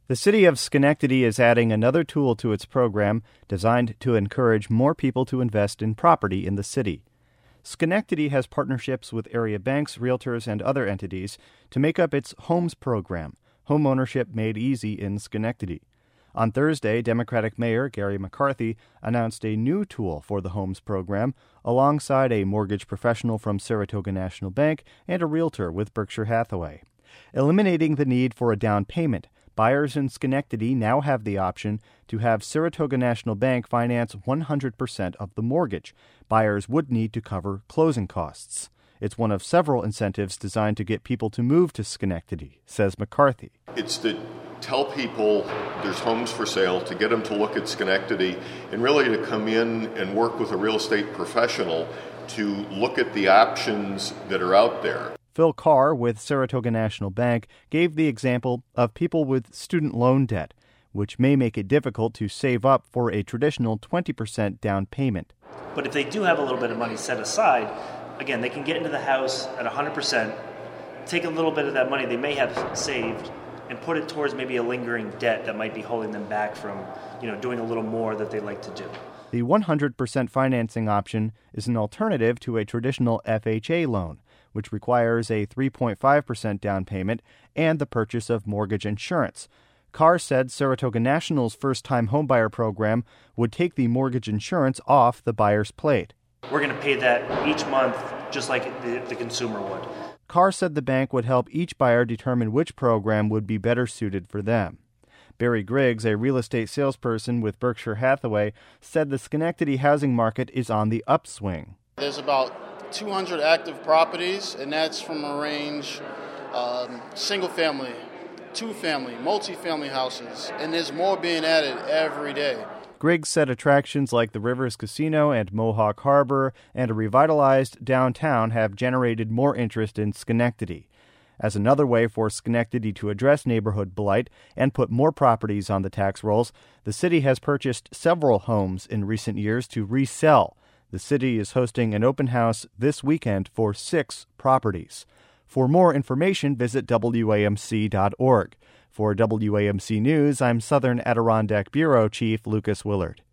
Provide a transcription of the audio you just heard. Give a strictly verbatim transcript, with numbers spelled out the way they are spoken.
The city of Schenectady is adding another tool to its program designed to encourage more people to invest in property in the city. Schenectady has partnerships with area banks, realtors, and other entities to make up its Homes program, Homeownership Made Easy in Schenectady. On Thursday, Democratic Mayor Gary McCarthy announced a new tool for the Homes program alongside a mortgage professional from Saratoga National Bank and a realtor with Berkshire Hathaway. Eliminating the need for a down payment, buyers in Schenectady now have the option to have Saratoga National Bank finance one hundred percent of the mortgage. Buyers would need to cover closing costs. It's one of several incentives designed to get people to move to Schenectady, says McCarthy. It's to tell people there's homes for sale, to get them to look at Schenectady, and really to come in and work with a real estate professional to look at the options that are out there. Phil Carr with Saratoga National Bank gave the example of people with student loan debt, which may make it difficult to save up for a traditional twenty percent down payment. But if they do have a little bit of money set aside, again, they can get into the house at one hundred percent, take a little bit of that money they may have saved, and put it towards maybe a lingering debt that might be holding them back from, you know, doing a little more that they like to do. The one hundred percent financing option is an alternative to a traditional F H A loan, which requires a three point five percent down payment and the purchase of mortgage insurance. Carr said Saratoga National's first-time homebuyer program would take the mortgage insurance off the buyer's plate. We're going to pay that each month just like the, the consumer would. Carr said the bank would help each buyer determine which program would be better suited for them. Barry Griggs, a real estate salesperson with Berkshire Hathaway, said the Schenectady housing market is on the upswing. There's about two hundred active properties, and that's from a range um, single-family, two-family, multi-family houses, and there's more being added every day. Griggs said attractions like the Rivers Casino and Mohawk Harbor and a revitalized downtown have generated more interest in Schenectady. As another way for Schenectady to address neighborhood blight and put more properties on the tax rolls, the city has purchased several homes in recent years to resell. The city is hosting an open house this weekend for six properties. For more information, visit W A M C dot org. For W A M C News, I'm Southern Adirondack Bureau Chief Lucas Willard.